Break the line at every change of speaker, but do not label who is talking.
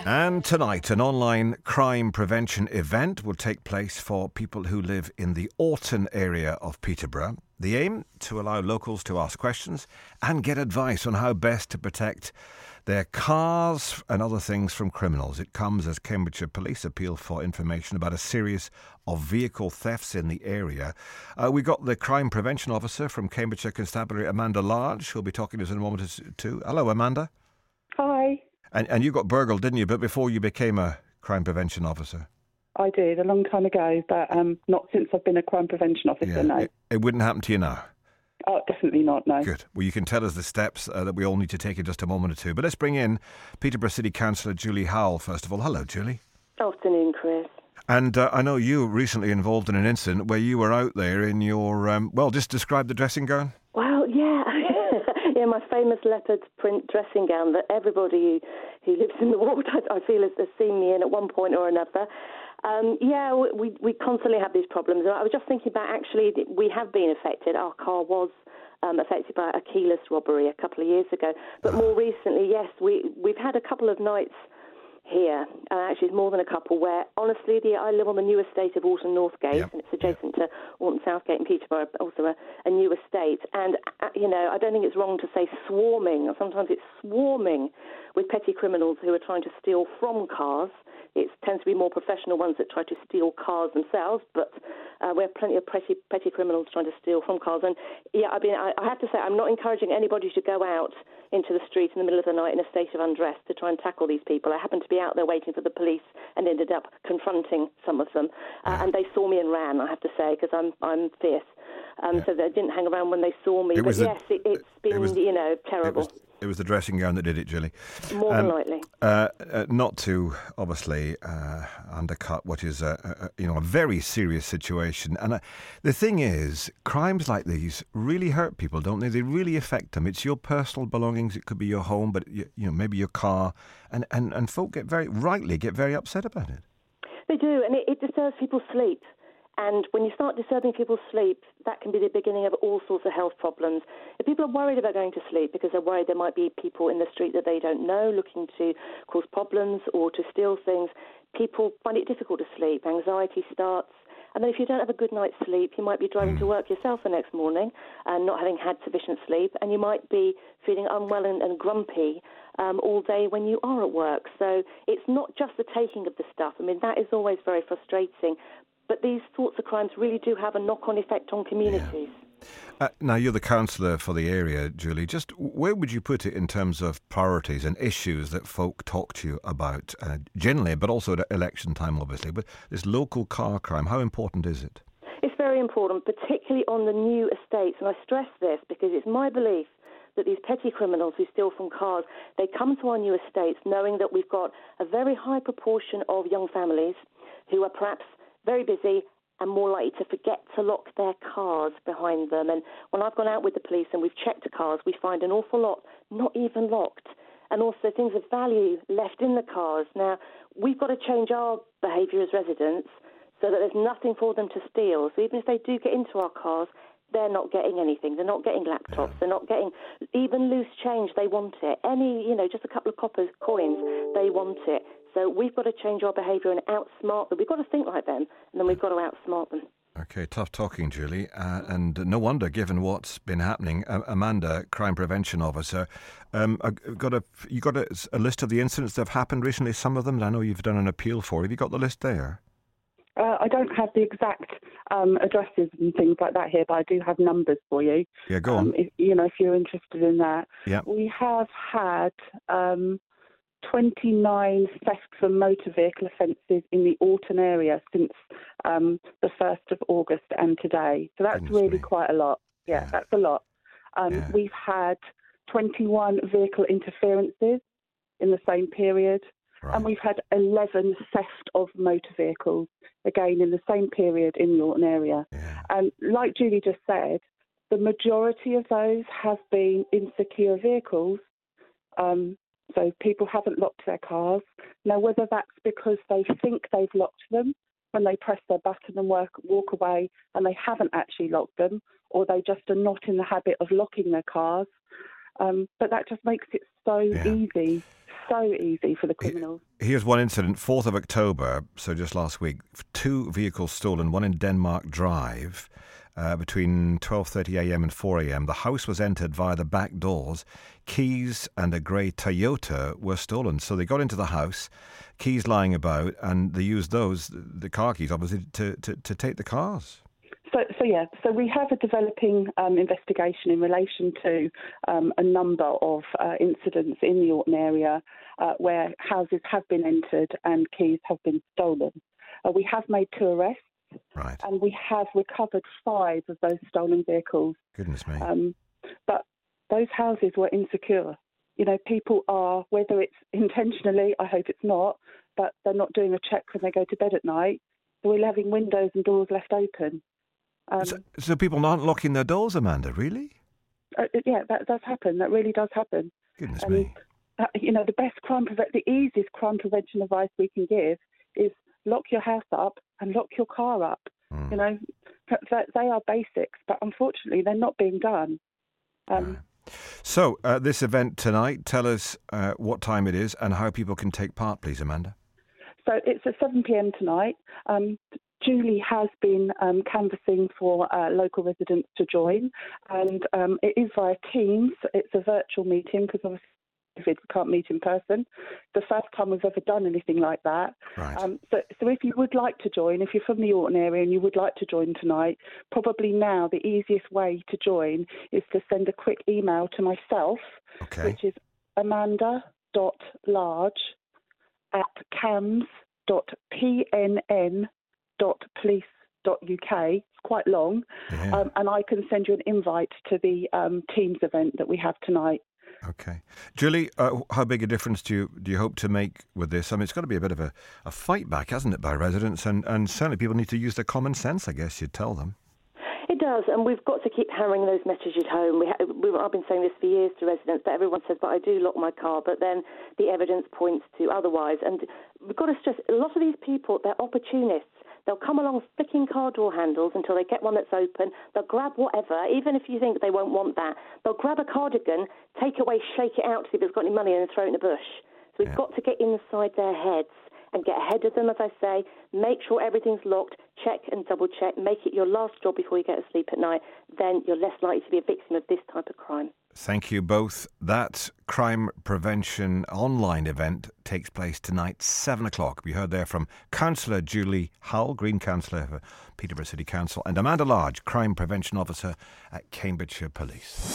And tonight, an online crime prevention event will take place for people who live in the Orton area of Peterborough. The aim, to allow locals to ask questions and get advice on how best to protect their cars and other things from criminals. It comes as Cambridgeshire Police appeal for information about a series of vehicle thefts in the area. We got the crime prevention officer from Cambridgeshire Constabulary, Amanda Large, who'll be talking to us in a moment or two. Hello, Amanda.
Hi.
And you got burgled, didn't you? But before you became a crime prevention officer.
I did, a long time ago, but not since I've been a crime prevention officer, no.
It wouldn't happen to you now?
Oh, definitely not, no.
Good. Well, you can tell us the steps that we all need to take in just a moment or two. But let's bring in Peterborough City Councillor Julie Howell, first of all. Hello, Julie.
Afternoon, Chris.
And I know you were recently involved in an incident where you were out there in your, just describe the dressing gown.
Well, yeah. Yeah, my famous leopard print dressing gown that everybody who lives in the ward, I feel, has seen me in at one point or another. We constantly have these problems. I was just thinking about, actually, we have been affected. Our car was affected by a keyless robbery a couple of years ago. But more recently, yes, we've had a couple of nights here, actually it's more than a couple, where honestly I live on the new estate of Orton Northgate, and it's adjacent to Orton Southgate and Peterborough, also a new estate, and I don't think it's wrong to say swarming, sometimes it's swarming with petty criminals who are trying to steal from cars. It tends to be more professional ones that try to steal cars themselves, but we have plenty of petty criminals trying to steal from cars. And yeah, I mean, I have to say, I'm not encouraging anybody to go out into the street in the middle of the night in a state of undress to try and tackle these people. I happened to be out there waiting for the police and ended up confronting some of them. And they saw me and ran, I have to say, because I'm fierce. So they didn't hang around when they saw me. It's been, terrible.
It was the dressing gown that did it, Julie.
More than likely.
Not to, obviously, undercut what is a very serious situation. And the thing is, crimes like these really hurt people, don't they? They really affect them. It's your personal belongings. It could be your home, but maybe your car. And folk get very upset about it.
They do, and it disturbs people's sleep. And when you start disturbing people's sleep, that can be the beginning of all sorts of health problems. If people are worried about going to sleep because they're worried there might be people in the street that they don't know looking to cause problems or to steal things, people find it difficult to sleep. Anxiety starts. And then if you don't have a good night's sleep, you might be driving to work yourself the next morning and not having had sufficient sleep. And you might be feeling unwell and grumpy all day when you are at work. So it's not just the taking of the stuff. I mean, that is always very frustrating. But these sorts of crimes really do have a knock-on effect on communities.
Yeah. Now, you're the councillor for the area, Julie. Just where would you put it in terms of priorities and issues that folk talk to you about generally, but also at election time, obviously? But this local car crime, how important is it?
It's very important, particularly on the new estates. And I stress this because it's my belief that these petty criminals who steal from cars, they come to our new estates knowing that we've got a very high proportion of young families who are perhaps very busy and more likely to forget to lock their cars behind them. And when I've gone out with the police and we've checked the cars, we find an awful lot not even locked. And also things of value left in the cars. Now, we've got to change our behaviour as residents so that there's nothing for them to steal. So even if they do get into our cars, they're not getting anything. They're not getting laptops. They're not getting even loose change. They want it. Just a couple of coins, they want it. So we've got to change our behaviour and outsmart them. We've got to think like them, and then we've got to outsmart them.
Okay, tough talking, Julie. And no wonder, given what's been happening. Amanda, Crime Prevention Officer, you got a list of the incidents that have happened recently, some of them, and I know you've done an appeal for. Have you got the list there?
I don't have the exact addresses and things like that here, but I do have numbers for you.
Yeah, go on.
If you're interested in that.
Yeah.
We have had 29 thefts and motor vehicle offences in the Orton area since the 1st of August and today. So that's really quite a lot. Yeah, that's a lot. We've had 21 vehicle interferences in the same period. Right. And we've had 11 theft of motor vehicles, again, in the same period in the Orton area. Yeah. And like Julie just said, the majority of those have been insecure vehicles. So people haven't locked their cars. Now, whether that's because they think they've locked them when they press their button and walk away and they haven't actually locked them, or they just are not in the habit of locking their cars. But that just makes it so easy so easy for the criminals.
Here's one incident, 4th of October, so just last week. 2 vehicles stolen, one in Denmark Drive, between 12:30am and 4am. The house was entered via the back doors. Keys and a grey Toyota were stolen. So they got into the house, keys lying about, and they used those, the car keys, obviously, to take the cars.
So we have a developing investigation in relation to a number of incidents in the Orton area where houses have been entered and keys have been stolen. We have made 2 arrests.
Right.
And we have recovered 5 of those stolen vehicles.
Goodness me.
But those houses were insecure. You know, people are, whether it's intentionally, I hope it's not, but they're not doing a check when they go to bed at night. So we're having windows and doors left open.
So people aren't locking their doors, Amanda, really?
Yeah, that does happen. That really does happen.
Goodness me.
You know, the easiest crime prevention advice we can give is lock your house up and lock your car up. You know, they are basics, but unfortunately they're not being done.
So this event tonight, tell us what time it is and how people can take part, please, Amanda.
So it's at 7pm tonight. Julie has been canvassing for local residents to join, and it is via Teams. It's a virtual meeting because obviously we can't meet in person. The first time we've ever done anything like that.
Right.
So if you would like to join, if you're from the Orton area and you would like to join tonight, probably now the easiest way to join is to send a quick email to myself, which is amanda.large@cams.pnn.police.uk. It's quite long.
Yeah.
And I can send you an invite to the Teams event that we have tonight.
Okay. Julie, how big a difference do you hope to make with this? I mean, it's got to be a bit of a fight back, hasn't it, by residents? And certainly people need to use their common sense, I guess you'd tell them.
It does, and we've got to keep hammering those messages home. I've been saying this for years to residents, but everyone says, but I do lock my car, but then the evidence points to otherwise. And we've got to stress, a lot of these people, they're opportunists. They'll come along flicking car door handles until they get one that's open. They'll grab whatever, even if you think they won't want that. They'll grab a cardigan, take away, shake it out to see if it's got any money, and then throw it in a bush. So we've got to get inside their heads and get ahead of them, as I say. Make sure everything's locked. Check and double check. Make it your last job before you go to sleep at night. Then you're less likely to be a victim of this type of crime.
Thank you both. That crime prevention online event takes place tonight, 7 o'clock. We heard there from Councillor Julie Howell, Green Councillor for Peterborough City Council, and Amanda Large, Crime Prevention Officer at Cambridgeshire Police.